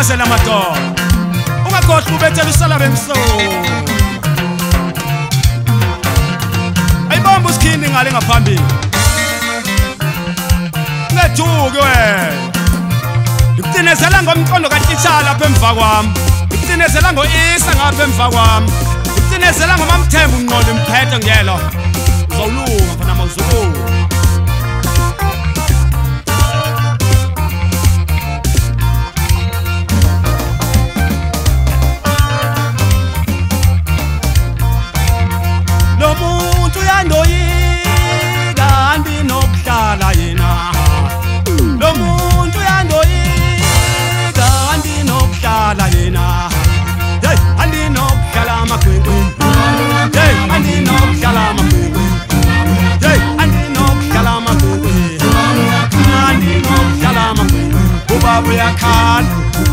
Sibasela madoda ungakhohlwa ubethela usala bemso ayibamba usikhindi ngale ngaphambili ngejuke wena Icinezela ngomqondo kaTitshala lapha emva kwami Icinezela ngoIsa ngapha emva kwami Icinezela ngomamthembu unqondo imphethe ngiyelo uzolunga mfana mawuzulu Lo muntu uyandoyika andinokuhlala yena Lo muntu uyandoyika andinokuhlala yena Hey andinokuhlala amakhwenkwe Hey andinokuhlala amakhwenkwe Hey andinokuhlala amakhwenkwe Andinokuhlala amakhwenkwe Ubaba uyakhala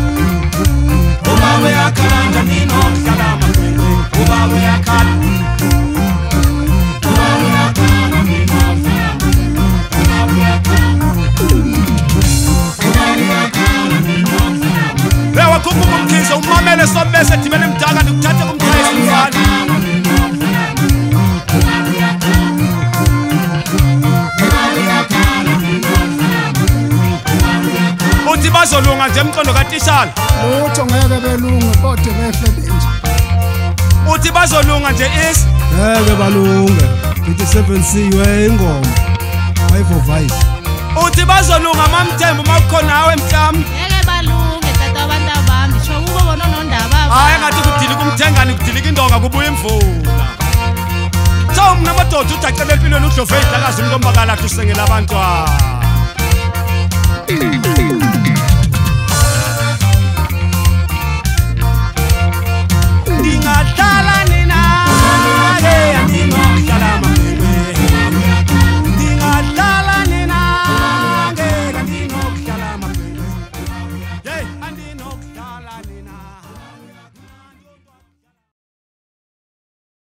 Ubaba uyakhala andinokuhlala amakhwenkwe Ubaba uyakhala Wakhuphuka umkhize umamele sobese thimele mdaka ndikuthathe kumthayisa umfana Uthi bazolunga nje emqondo kaTitshala Lutho ngeke belunge kodwa behle benje Uthi bazolunga nje is ngeke balunge 27C we ingoma 505 Uthi bazolunga mamthembu makukhona nawe mhlawumbe Hayi ngathi kudili kumthengani kudilika indonga kubuya imvula Cha mina madoda udacela empilweni udlove idakazi umbakala usengela abantwana